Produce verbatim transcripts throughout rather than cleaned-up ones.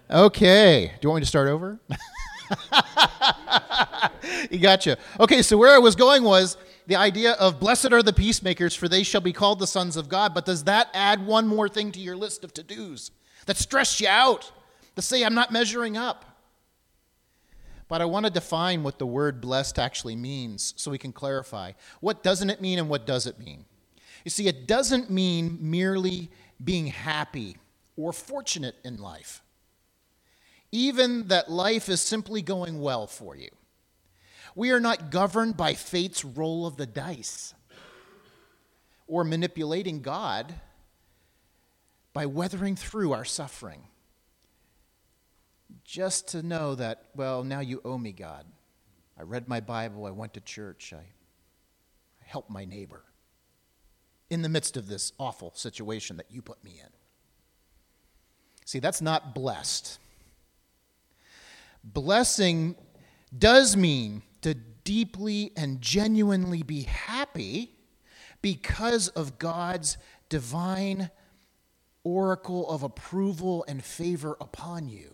Okay. Do you want me to start over? You gotcha. Okay, so where I was going was the idea of blessed are the peacemakers, for they shall be called the sons of God. But does that add one more thing to your list of to-dos that stress you out, to say I'm not measuring up? But I want to define what the word blessed actually means so we can clarify. What doesn't it mean and what does it mean? You see, it doesn't mean merely being happy or fortunate in life. Even that life is simply going well for you. We are not governed by fate's roll of the dice or manipulating God by weathering through our suffering. Just to know that, well, now you owe me, God. I read my Bible, I went to church, I, I helped my neighbor in the midst of this awful situation that you put me in. See, that's not blessed. Blessing does mean to deeply and genuinely be happy because of God's divine oracle of approval and favor upon you.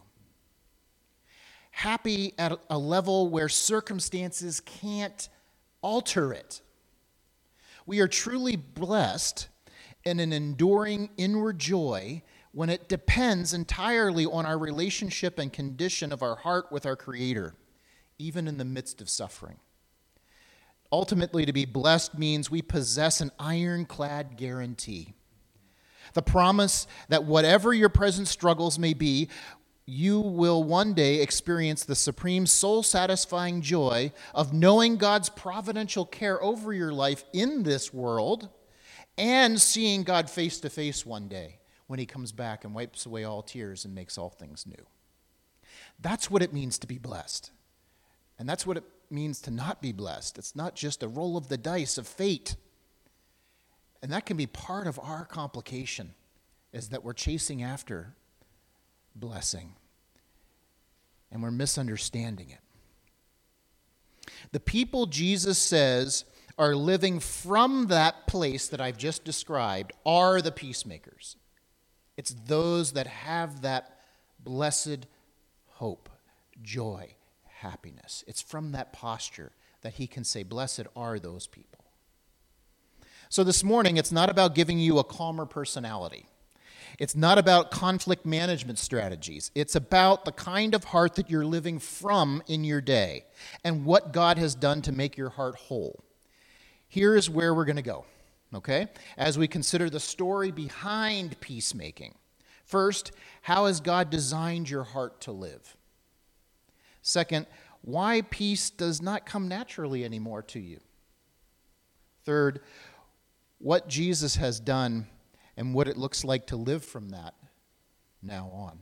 Happy at a level where circumstances can't alter it. We are truly blessed in an enduring inward joy when it depends entirely on our relationship and condition of our heart with our Creator, even in the midst of suffering. Ultimately, to be blessed means we possess an ironclad guarantee. The promise that whatever your present struggles may be, you will one day experience the supreme soul-satisfying joy of knowing God's providential care over your life in this world and seeing God face to face one day when he comes back and wipes away all tears and makes all things new. That's what it means to be blessed. And that's what it means to not be blessed. It's not just a roll of the dice of fate. And that can be part of our complication, is that we're chasing after blessing. And we're misunderstanding it. The people Jesus says are living from that place that I've just described are the peacemakers. It's those that have that blessed hope, joy, happiness. It's from that posture that he can say, blessed are those people. So this morning, it's not about giving you a calmer personality. It's not about conflict management strategies. It's about the kind of heart that you're living from in your day and what God has done to make your heart whole. Here is where we're going to go, okay? As we consider the story behind peacemaking. First, how has God designed your heart to live? Second, why peace does not come naturally anymore to you. Third, what Jesus has done and what it looks like to live from that now on.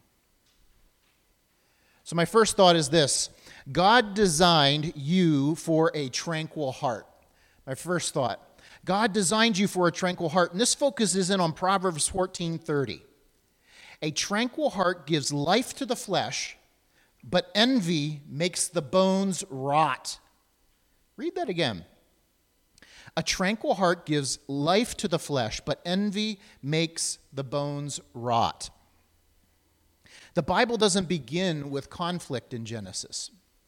So my first thought is this: God designed you for a tranquil heart. My first thought, God designed you for a tranquil heart, and this focuses in on Proverbs fourteen thirty. A tranquil heart gives life to the flesh, but envy makes the bones rot. Read that again. A tranquil heart gives life to the flesh, but envy makes the bones rot. The Bible doesn't begin with conflict in Genesis.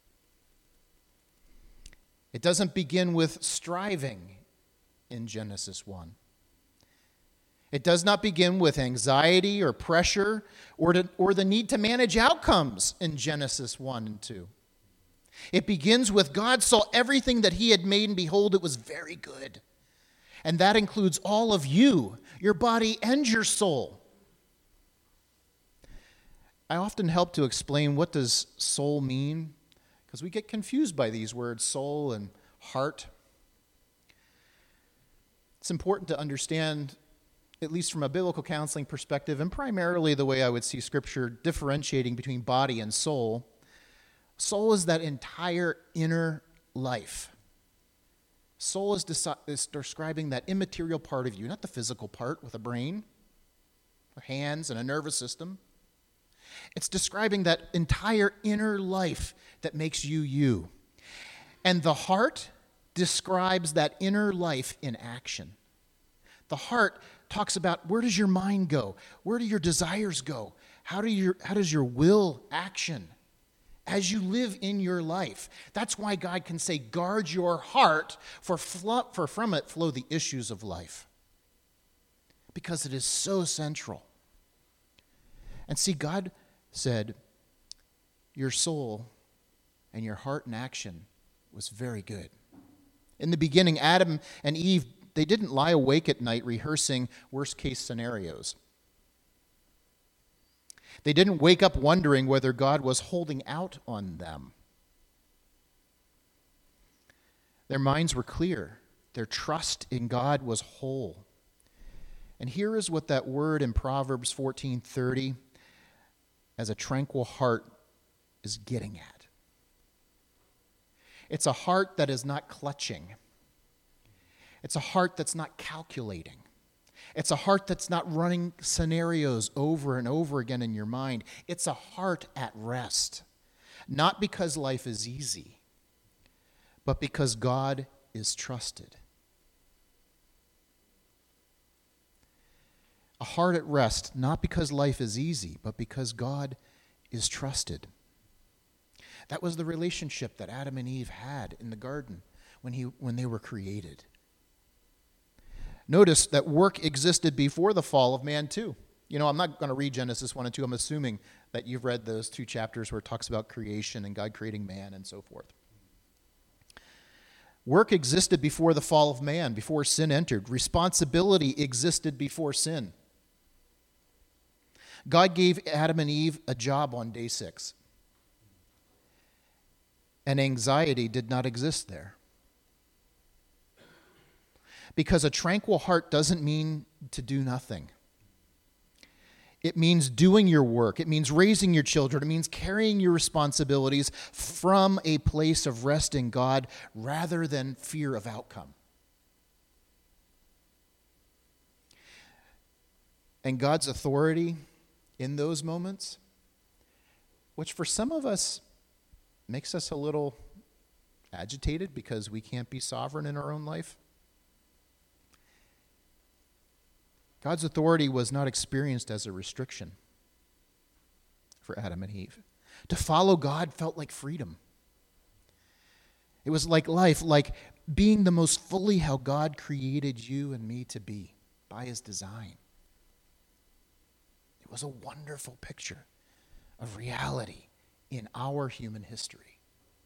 It doesn't begin with striving in Genesis one. It does not begin with anxiety or pressure or, to, or the need to manage outcomes in Genesis one and two. It begins with God saw everything that he had made, and behold, it was very good. And that includes all of you, your body and your soul. I often help to explain what does soul mean, because we get confused by these words, soul and heart. It's important to understand, at least from a biblical counseling perspective, and primarily the way I would see Scripture differentiating between body and soul. Soul is that entire inner life. Soul is, desi- is describing that immaterial part of you, not the physical part with a brain, or hands, and a nervous system. It's describing that entire inner life that makes you you. And the heart describes that inner life in action. The heart talks about, where does your mind go? Where do your desires go? How do your how does your will action as you live in your life? That's why God can say, guard your heart, for, flo- for from it flow the issues of life. Because it is so central. And see, God said, your soul and your heart and action was very good. In the beginning, Adam and Eve, they didn't lie awake at night rehearsing worst-case scenarios. They didn't wake up wondering whether God was holding out on them. Their minds were clear. Their trust in God was whole. And here is what that word in Proverbs fourteen thirty, as a tranquil heart, is getting at. It's a heart that is not clutching. It's a heart that's not calculating. It's a heart that's not running scenarios over and over again in your mind. It's a heart at rest. Not because life is easy, but because God is trusted. A heart at rest, not because life is easy, but because God is trusted. That was the relationship that Adam and Eve had in the garden when he when they were created. Notice that work existed before the fall of man too. You know, I'm not going to read Genesis one and two. I'm assuming that you've read those two chapters where it talks about creation and God creating man and so forth. Work existed before the fall of man, before sin entered. Responsibility existed before sin. God gave Adam and Eve a job on day six. And anxiety did not exist there. Because a tranquil heart doesn't mean to do nothing. It means doing your work. It means raising your children. It means carrying your responsibilities from a place of rest in God rather than fear of outcome. And God's authority in those moments, which for some of us makes us a little agitated because we can't be sovereign in our own life. God's authority was not experienced as a restriction for Adam and Eve. To follow God felt like freedom. It was like life, like being the most fully how God created you and me to be by his design. It was a wonderful picture of reality in our human history.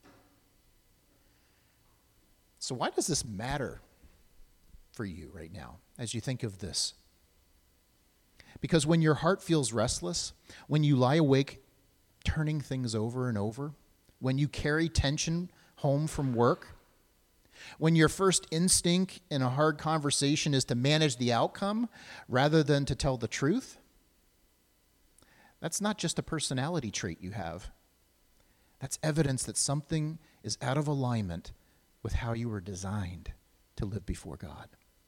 So why does this matter for you right now as you think of this? Because when your heart feels restless, when you lie awake turning things over and over, when you carry tension home from work, when your first instinct in a hard conversation is to manage the outcome rather than to tell the truth, that's not just a personality trait you have. That's evidence that something is out of alignment with how you were designed to live before God.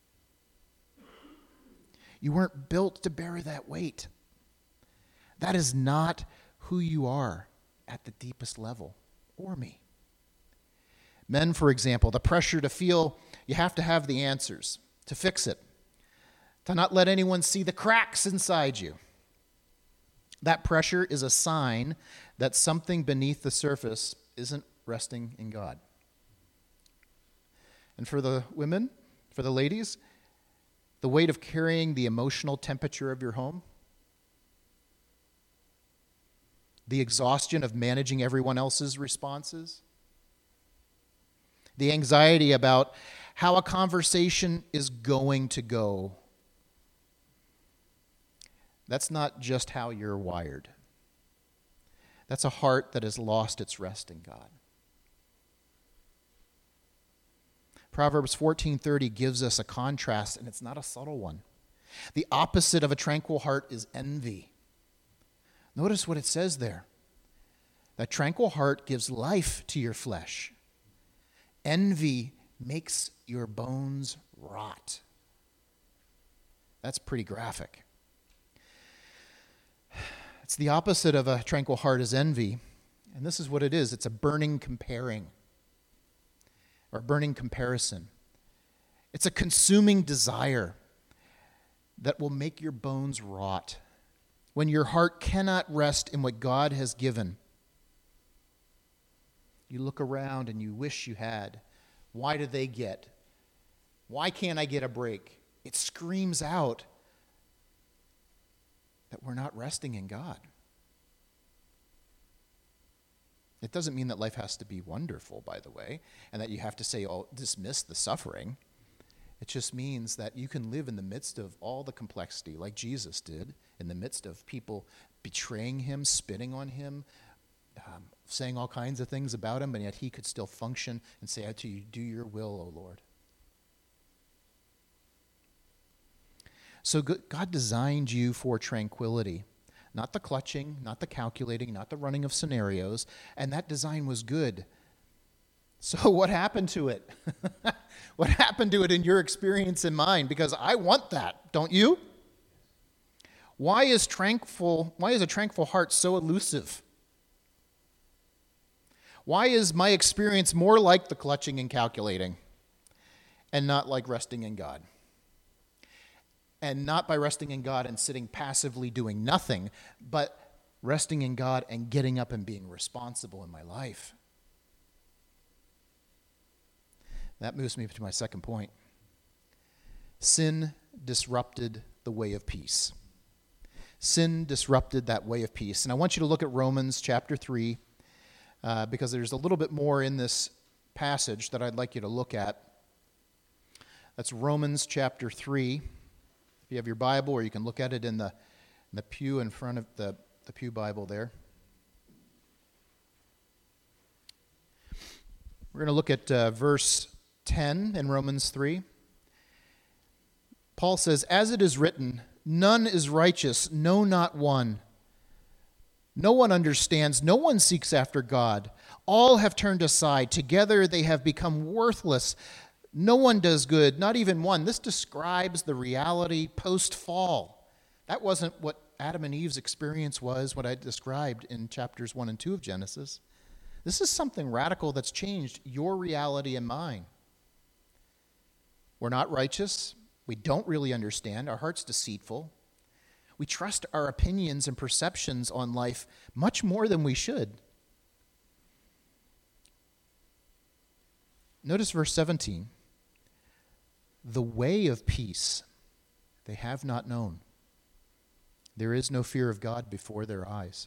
You weren't built to bear that weight. That is not who you are at the deepest level, or me. Men, for example, the pressure to feel you have to have the answers, to fix it, to not let anyone see the cracks inside you. That pressure is a sign that something beneath the surface isn't resting in God. And for the women, for the ladies, the weight of carrying the emotional temperature of your home, the exhaustion of managing everyone else's responses, the anxiety about how a conversation is going to go. That's not just how you're wired. That's a heart that has lost its rest in God. Proverbs fourteen thirty gives us a contrast, and it's not a subtle one. The opposite of a tranquil heart is envy. Notice what it says there. That tranquil heart gives life to your flesh. Envy makes your bones rot. That's pretty graphic. It's the opposite of a tranquil heart is envy. And this is what it is. It's a burning comparing. Or burning comparison. It's a consuming desire that will make your bones rot. when your heart cannot rest in what God has given. You look around and you wish you had. Why do they get? Why can't I get a break? It screams out that we're not resting in God. It doesn't mean that life has to be wonderful, by the way, and that you have to say, oh, dismiss the suffering. It just means that you can live in the midst of all the complexity, like Jesus did, in the midst of people betraying him, spitting on him, um, saying all kinds of things about him, and yet he could still function and say to you, do your will, O Lord. So God designed you for tranquility. Not the clutching, not the calculating, not the running of scenarios. And that design was good. So what happened to it? What happened to it in your experience and mine? Because I want that, don't you? Why is tranquil, why is a tranquil heart so elusive? Why is my experience more like the clutching and calculating and not like resting in God? And not by resting in God and sitting passively doing nothing, but resting in God and getting up and being responsible in my life. That moves me to my second point. Sin disrupted the way of peace. Sin disrupted that way of peace. And I want you to look at Romans chapter three, uh, because there's a little bit more in this passage that I'd like you to look at. That's Romans chapter three. If you have your Bible, or you can look at it in the, in the pew in front of the, the pew Bible there. We're going to look at uh, verse ten in Romans three. Paul says, "As it is written, none is righteous, no, not one. No one understands, no one seeks after God. All have turned aside. Together they have become worthless. No one does good, not even one." This describes the reality post-fall. That wasn't what Adam and Eve's experience was, what I described in chapters one and two of Genesis. This is something radical that's changed your reality and mine. We're not righteous. We don't really understand. Our heart's deceitful. We trust our opinions and perceptions on life much more than we should. Notice verse seventeen. "The way of peace they have not known. There is no fear of God before their eyes."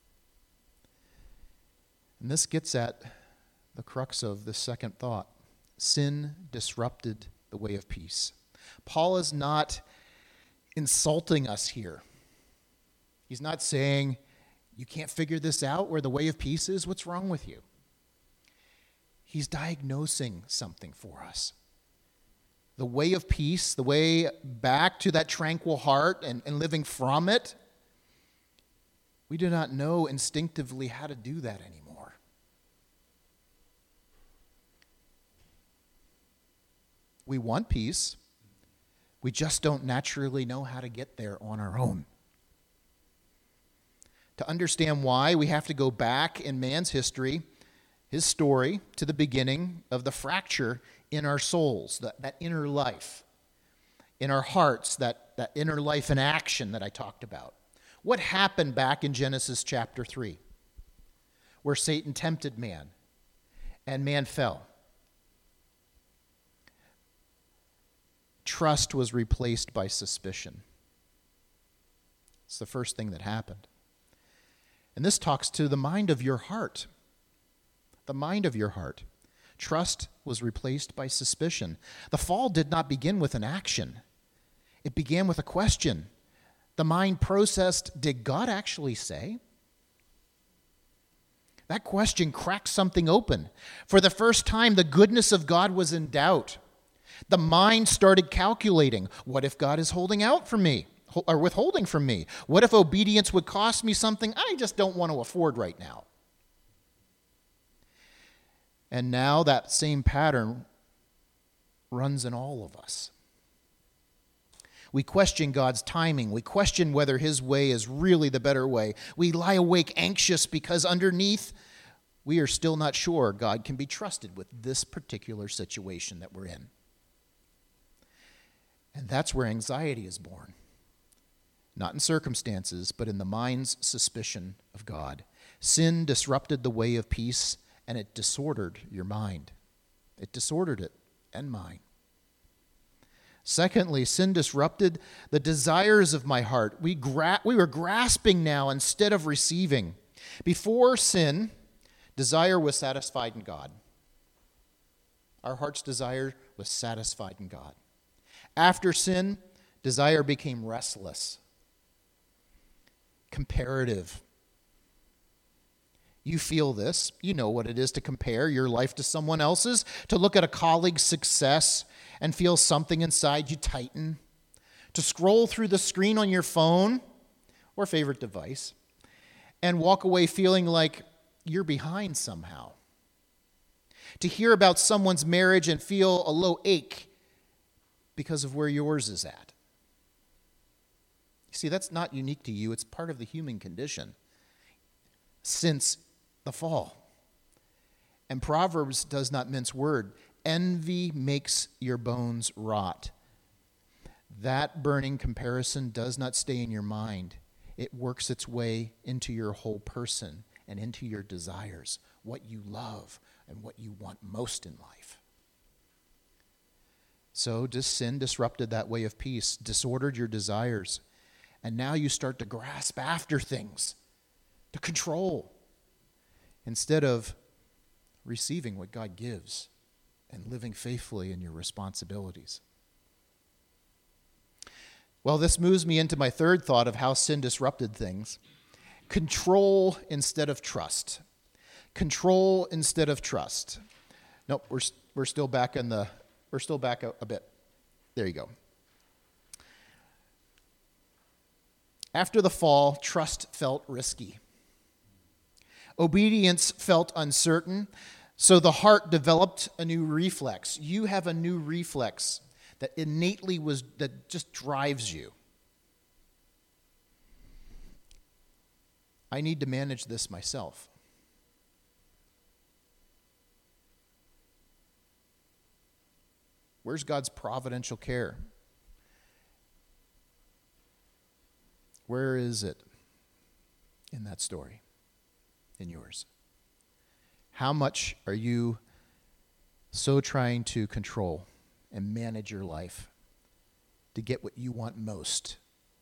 And this gets at the crux of the second thought. Sin disrupted the way of peace. Paul is not insulting us here. He's not saying, you can't figure this out where the way of peace is? What's wrong with you? He's diagnosing something for us. The way of peace, the way back to that tranquil heart and, and living from it, we do not know instinctively how to do that anymore. We want peace. We just don't naturally know how to get there on our own. To understand why, we have to go back in man's history, his story, to the beginning of the fracture in our souls, that, that inner life, in our hearts, that, that inner life in action that I talked about. What happened back in Genesis chapter three, where Satan tempted man and man fell? Trust was replaced by suspicion. It's the first thing that happened. And this talks to the mind of your heart. The mind of your heart. Trust was replaced by suspicion. The fall did not begin with an action. It began with a question. The mind processed, did God actually say? That question cracked something open. For the first time, the goodness of God was in doubt. The mind started calculating, what if God is holding out from me, or withholding from me? What if obedience would cost me something I just don't want to afford right now? And now that same pattern runs in all of us. We question God's timing. We question whether his way is really the better way. We lie awake anxious because underneath, we are still not sure God can be trusted with this particular situation that we're in. And that's where anxiety is born. not in circumstances, but in the mind's suspicion of God. Sin disrupted the way of peace, and it disordered your mind. It disordered it and mine. Secondly, sin disrupted the desires of my heart. We, gra- we were grasping now instead of receiving. Before sin, desire was satisfied in God. Our heart's desire was satisfied in God. After sin, desire became restless, comparative. You feel this. You know what it is to compare your life to someone else's, to look at a colleague's success and feel something inside you tighten, to scroll through the screen on your phone or favorite device and walk away feeling like you're behind somehow, to hear about someone's marriage and feel a low ache because of where yours is at. You see, that's not unique to you. It's part of the human condition since the fall. And Proverbs does not mince word. Envy makes your bones rot. That burning comparison does not stay in your mind. It works its way into your whole person and into your desires, what you love and what you want most in life. So dis- sin disrupted that way of peace, disordered your desires, and now you start to grasp after things, to control, instead of receiving what God gives and living faithfully in your responsibilities. Well, this moves me into my third thought of how sin disrupted things. Control instead of trust. Control instead of trust. Nope, we're we're still back in the we're still back a, a bit. There you go. After the fall, trust felt risky. Obedience felt uncertain, so the heart developed a new reflex. You have a new reflex that innately was that just drives you. I need to manage this myself. Where's God's providential care? Where is it in that story? In yours? How much are you so trying to control and manage your life to get what you want most?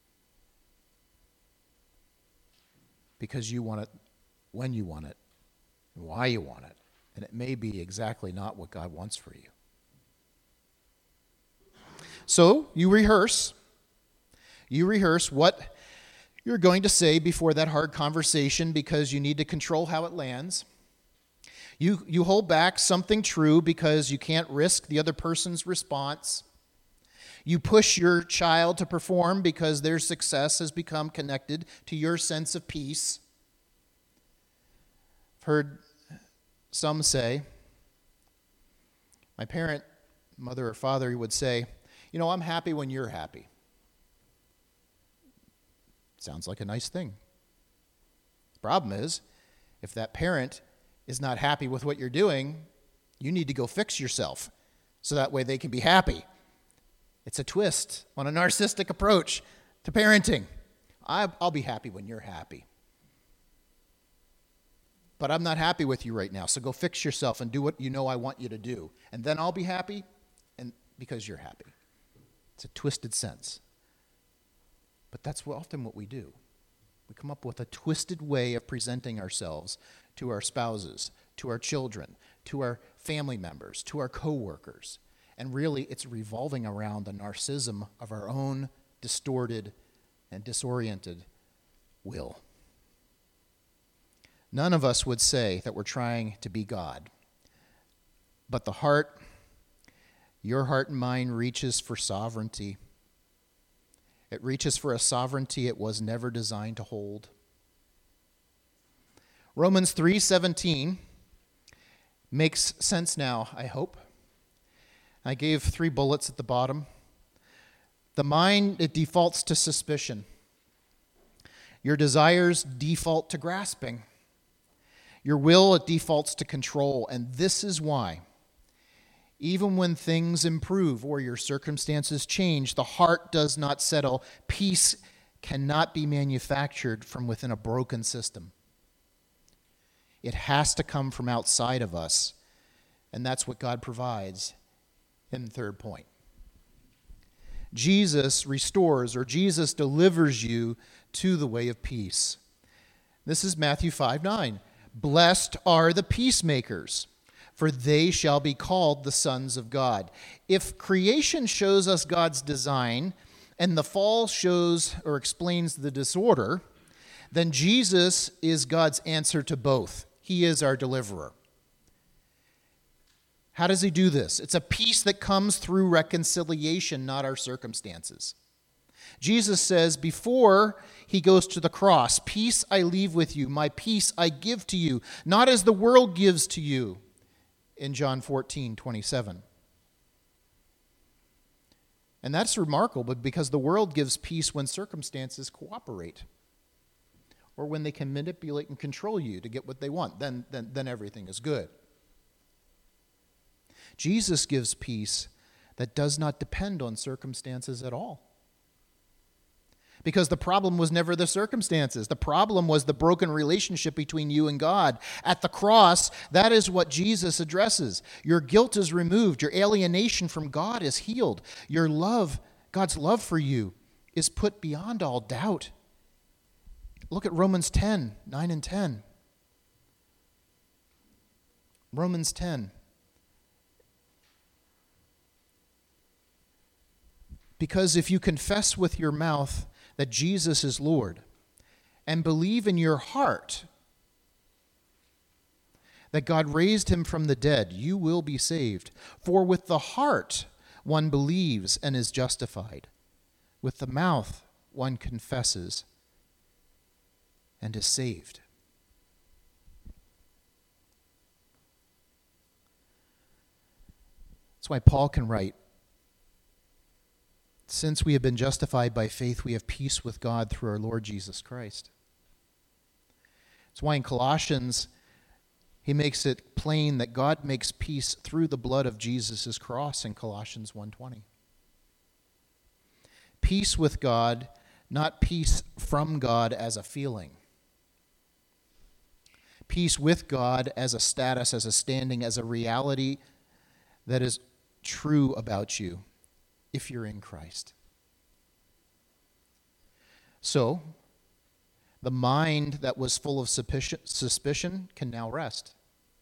Because you want it when you want it and why you want it. And it may be exactly not what God wants for you. So you rehearse. You rehearse what you're going to say before that hard conversation because you need to control how it lands. You, you hold back something true because you can't risk the other person's response. You push your child to perform because their success has become connected to your sense of peace. I've heard some say, my parent, mother or father would say, you know, I'm happy when you're happy. Sounds like a nice thing. The problem is, if that parent is not happy with what you're doing, you need to go fix yourself so that way they can be happy. It's a twist on a narcissistic approach to parenting. I'll be happy when you're happy. But I'm not happy with you right now, so go fix yourself and do what you know I want you to do. And then I'll be happy and because you're happy. It's a twisted sense. But that's often what we do. We come up with a twisted way of presenting ourselves to our spouses, to our children, to our family members, to our coworkers. And really, it's revolving around the narcissism of our own distorted and disoriented will. None of us would say that we're trying to be God. But the heart, your heart and mind, reaches for sovereignty. It reaches for a sovereignty it was never designed to hold. Romans three seventeen makes sense now, I hope. I gave three bullets at the bottom. The mind, it defaults to suspicion. Your desires default to grasping. Your will, it defaults to control. And this is why, even when things improve or your circumstances change, the heart does not settle. Peace cannot be manufactured from within a broken system. It has to come from outside of us, and that's what God provides in the third point. Jesus restores, or Jesus delivers you to the way of peace. This is Matthew five nine. Blessed are the peacemakers, for they shall be called the sons of God. If creation shows us God's design, and the fall shows or explains the disorder, then Jesus is God's answer to both. He is our deliverer. How does he do this? It's a peace that comes through reconciliation, not our circumstances. Jesus says before he goes to the cross, peace I leave with you, my peace I give to you, not as the world gives to you, in John fourteen twenty-seven. And that's remarkable because the world gives peace when circumstances cooperate or when they can manipulate and control you to get what they want. Then, then, then everything is good. Jesus gives peace that does not depend on circumstances at all. Because the problem was never the circumstances. The problem was the broken relationship between you and God. At the cross, that is what Jesus addresses. Your guilt is removed. Your alienation from God is healed. Your love, God's love for you, is put beyond all doubt. Look at Romans ten, nine and ten. Romans ten. Because if you confess with your mouth that Jesus is Lord and believe in your heart that God raised him from the dead, you will be saved. For with the heart one believes and is justified. With the mouth one confesses and is saved. That's why Paul can write, since we have been justified by faith, we have peace with God through our Lord Jesus Christ. That's why in Colossians, he makes it plain that God makes peace through the blood of Jesus' cross in Colossians one twenty. Peace with God, not peace from God as a feeling. Peace with God as a status, as a standing, as a reality that is true about you if you're in Christ. So, the mind that was full of suspicion can now rest.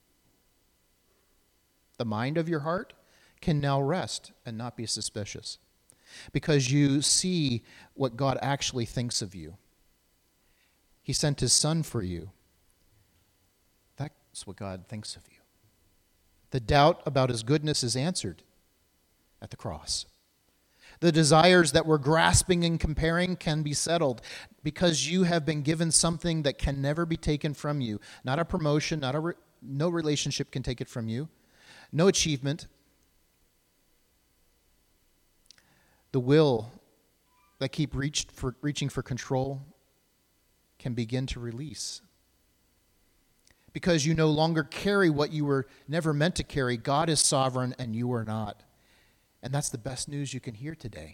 The mind of your heart can now rest and not be suspicious because you see what God actually thinks of you. He sent his son for you. That's what God thinks of you. The doubt about his goodness is answered at the cross. The desires that we're grasping and comparing can be settled because you have been given something that can never be taken from you. Not a promotion, not a re- no relationship can take it from you. No achievement. The will that keep reached for, reaching for control can begin to release. Because you no longer carry what you were never meant to carry. God is sovereign and you are not. And that's the best news you can hear today.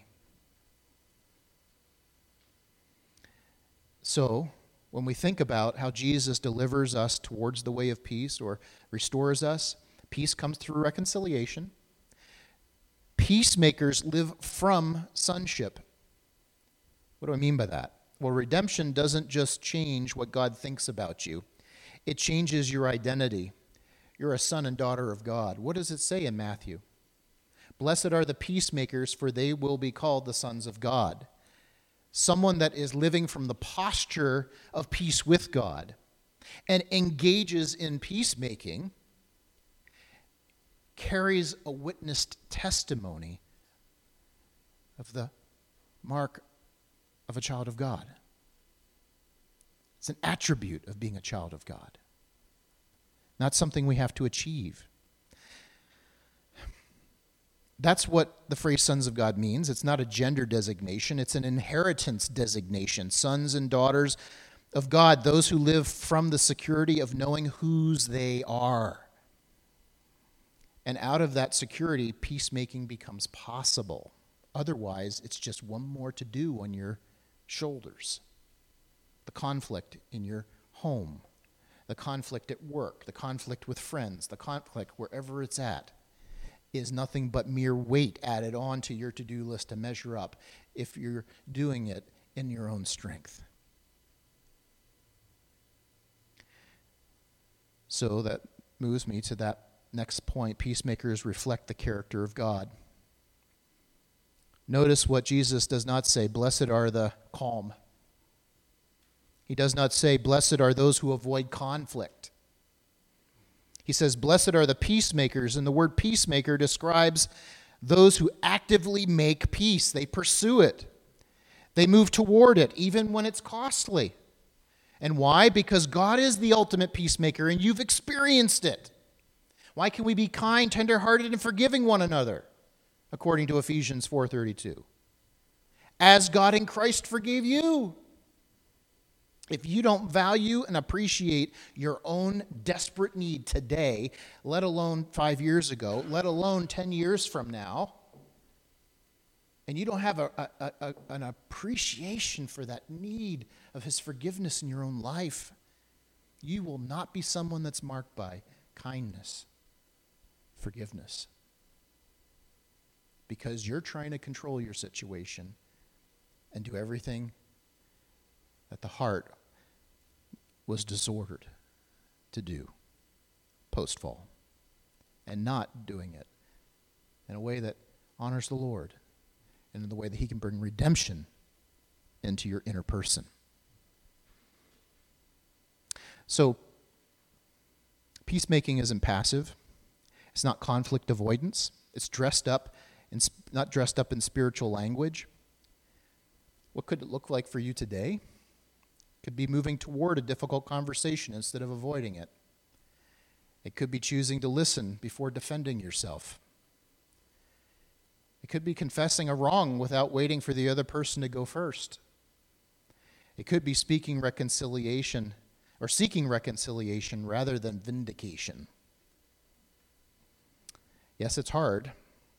So, when we think about how Jesus delivers us towards the way of peace or restores us, peace comes through reconciliation. Peacemakers live from sonship. What do I mean by that? Well, redemption doesn't just change what God thinks about you. It changes your identity. You're a son and daughter of God. What does it say in Matthew? Blessed are the peacemakers, for they will be called the sons of God. Someone that is living from the posture of peace with God and engages in peacemaking carries a witnessed testimony of the mark of a child of God. It's an attribute of being a child of God, not something we have to achieve. That's what the phrase sons of God means. It's not a gender designation. It's an inheritance designation. Sons and daughters of God, those who live from the security of knowing whose they are. And out of that security, peacemaking becomes possible. Otherwise, it's just one more to do on your shoulders. The conflict in your home, the conflict at work, the conflict with friends, the conflict wherever it's at, is nothing but mere weight added on to your to-do list to measure up if you're doing it in your own strength. So that moves me to that next point. Peacemakers reflect the character of God. Notice what Jesus does not say, blessed are the calm. He does not say, blessed are those who avoid conflict. He says, blessed are the peacemakers, and the word peacemaker describes those who actively make peace. They pursue it. They move toward it, even when it's costly. And why? Because God is the ultimate peacemaker, and you've experienced it. Why can we be kind, tenderhearted, and forgiving one another? According to Ephesians four thirty-two. As God in Christ forgave you. If you don't value and appreciate your own desperate need today, let alone five years ago, let alone ten years from now, and you don't have a, a, a, an appreciation for that need of his forgiveness in your own life, you will not be someone that's marked by kindness, forgiveness, because you're trying to control your situation and do everything that the heart was disordered to do post-fall, and not doing it in a way that honors the Lord and in the way that he can bring redemption into your inner person. So, peacemaking isn't passive. It's not conflict avoidance. It's dressed up, in, not dressed up in spiritual language. What could it look like for you today? It could be moving toward a difficult conversation instead of avoiding it. It could be choosing to listen before defending yourself. It could be confessing a wrong without waiting for the other person to go first. It could be speaking reconciliation or seeking reconciliation rather than vindication. Yes, it's hard.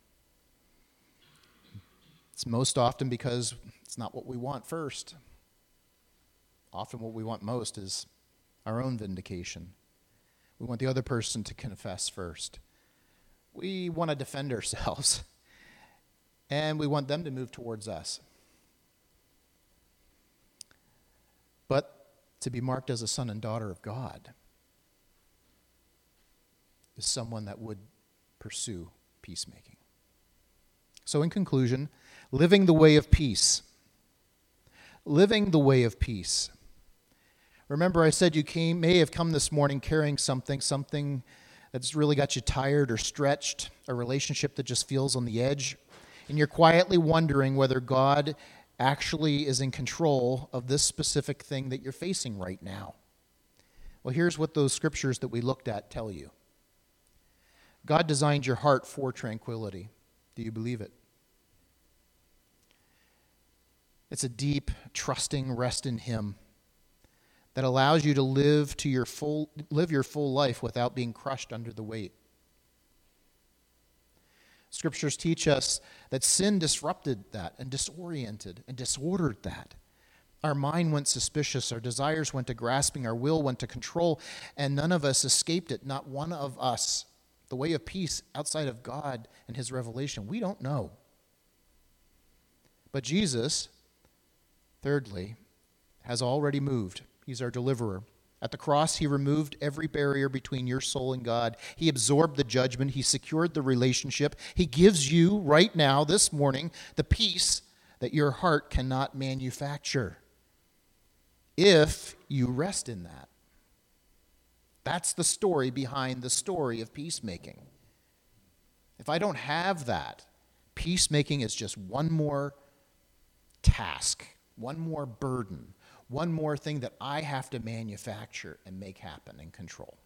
It's most often because it's not what we want first. Often what we want most is our own vindication. We want the other person to confess first. We want to defend ourselves. And we want them to move towards us. But to be marked as a son and daughter of God is someone that would pursue peacemaking. So in conclusion, living the way of peace. Living the way of peace. Remember, I said you came, may have come this morning carrying something, something that's really got you tired or stretched, a relationship that just feels on the edge, and you're quietly wondering whether God actually is in control of this specific thing that you're facing right now. Well, here's what those scriptures that we looked at tell you. God designed your heart for tranquility. Do you believe it? It's a deep, trusting rest in him that allows you to live to your full live your full life without being crushed under the weight. Scriptures teach us that sin disrupted that and disoriented and disordered that. Our mind went suspicious, our desires went to grasping, our will went to control, and none of us escaped it, not one of us. The way of peace outside of God and his revelation, we don't know. But Jesus, thirdly, has already moved. He's our deliverer. At the cross, he removed every barrier between your soul and God. He absorbed the judgment. He secured the relationship. He gives you right now, this morning, the peace that your heart cannot manufacture if you rest in that. That's the story behind the story of peacemaking. If I don't have that, peacemaking is just one more task, one more burden, one more thing that I have to manufacture and make happen and control.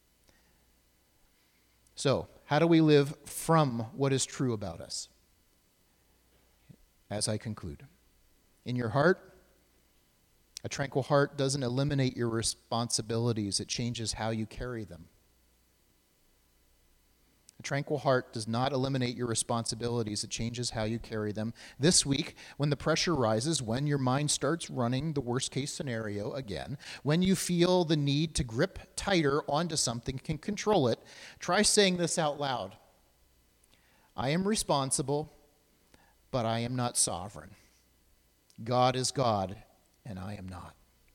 So, how do we live from what is true about us? As I conclude, in your heart, a tranquil heart doesn't eliminate your responsibilities, it changes how you carry them. A tranquil heart does not eliminate your responsibilities. It changes how you carry them. This week, when the pressure rises, when your mind starts running the worst-case scenario again, when you feel the need to grip tighter onto something, can control it, try saying this out loud. I am responsible, but I am not sovereign. God is God, and I am not.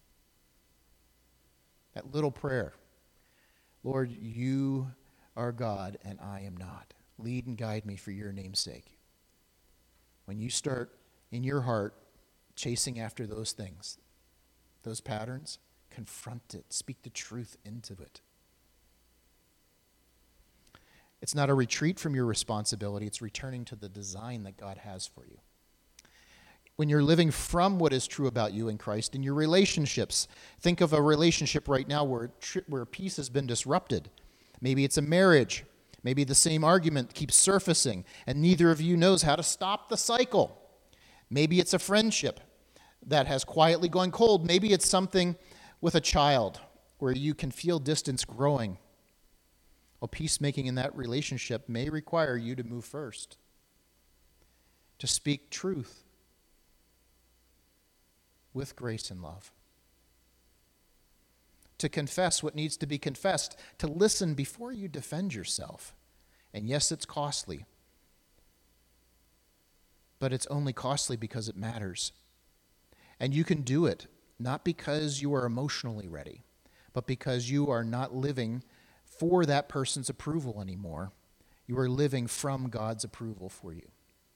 That little prayer. Lord, you are God, and I am not. Lead and guide me for your name's sake. When you start in your heart chasing after those things, those patterns, confront it. Speak the truth into it. It's not a retreat from your responsibility. It's returning to the design that God has for you. When you're living from what is true about you in Christ in your relationships, think of a relationship right now where, where peace has been disrupted. Maybe it's a marriage. Maybe the same argument keeps surfacing, and neither of you knows how to stop the cycle. Maybe it's a friendship that has quietly gone cold. Maybe it's something with a child where you can feel distance growing. Well, peacemaking in that relationship may require you to move first, to speak truth with grace and love, to confess what needs to be confessed, to listen before you defend yourself. And yes, it's costly, but it's only costly because it matters. And you can do it not because you are emotionally ready, but because you are not living for that person's approval anymore. You are living from God's approval for you.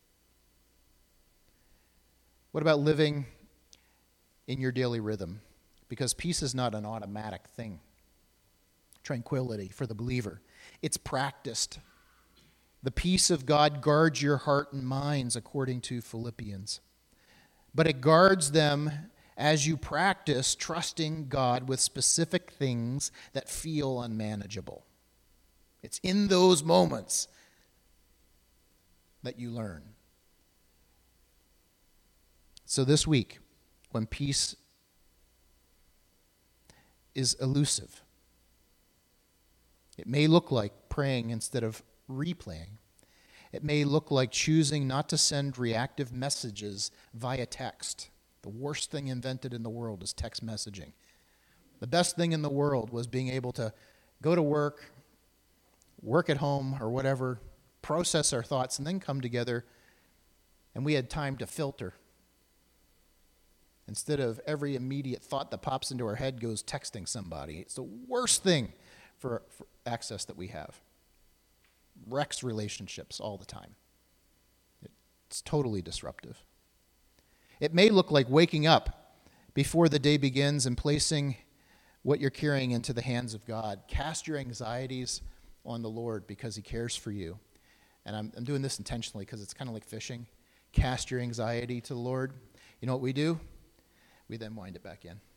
What about living in your daily rhythm? Because peace is not an automatic thing. Tranquility for the believer. It's practiced. The peace of God guards your heart and minds, according to Philippians. But it guards them as you practice trusting God with specific things that feel unmanageable. It's in those moments that you learn. So this week, when peace is elusive, it may look like praying instead of replaying. It may look like choosing not to send reactive messages via text. The worst thing invented in the world is text messaging. The best thing in the world was being able to go to work, work at home or whatever, process our thoughts, and then come together, and we had time to filter. Instead of every immediate thought that pops into our head goes texting somebody. It's the worst thing for, for access that we have. Wrecks relationships all the time. It's totally disruptive. It may look like waking up before the day begins and placing what you're carrying into the hands of God. Cast your anxieties on the Lord because he cares for you. And I'm, I'm doing this intentionally because it's kind of like fishing. Cast your anxiety to the Lord. You know what we do? We then wind it back in.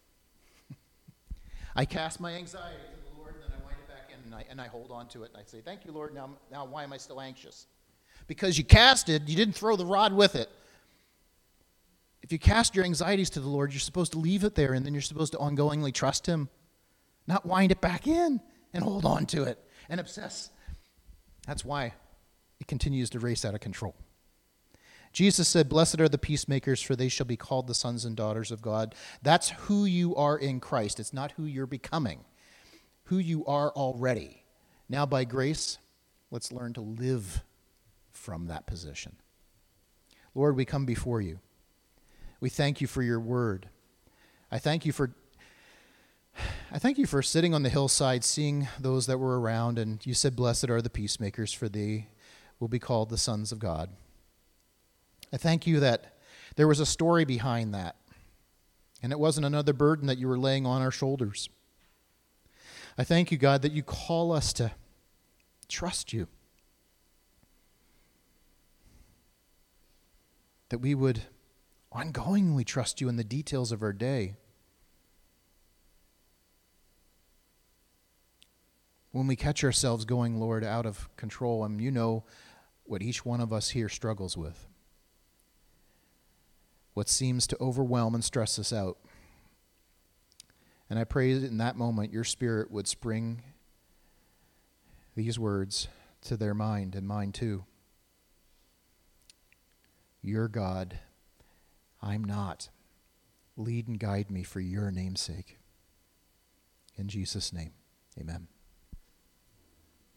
I cast my anxiety to the Lord, and then I wind it back in, and I, and I hold on to it, and I say, thank you, Lord. Now, now why am I still anxious? Because you cast it, you didn't throw the rod with it. If you cast your anxieties to the Lord, you're supposed to leave it there, and then you're supposed to ongoingly trust him, not wind it back in and hold on to it and obsess. That's why it continues to race out of control. Jesus said, blessed are the peacemakers, for they shall be called the sons and daughters of God. That's who you are in Christ. It's not who you're becoming, who you are already. Now, by grace, let's learn to live from that position. Lord, we come before you. We thank you for your word. I thank you for I thank you for sitting on the hillside, seeing those that were around, and you said, blessed are the peacemakers, for they will be called the sons of God. I thank you that there was a story behind that, and it wasn't another burden that you were laying on our shoulders. I thank you, God, that you call us to trust you, that we would ongoingly trust you in the details of our day. When we catch ourselves going, Lord, out of control, and you know what each one of us here struggles with, what seems to overwhelm and stress us out. And I pray that in that moment your Spirit would spring these words to their mind and mine too. You're God. I'm not. Lead and guide me for your name's sake. In Jesus' name, amen.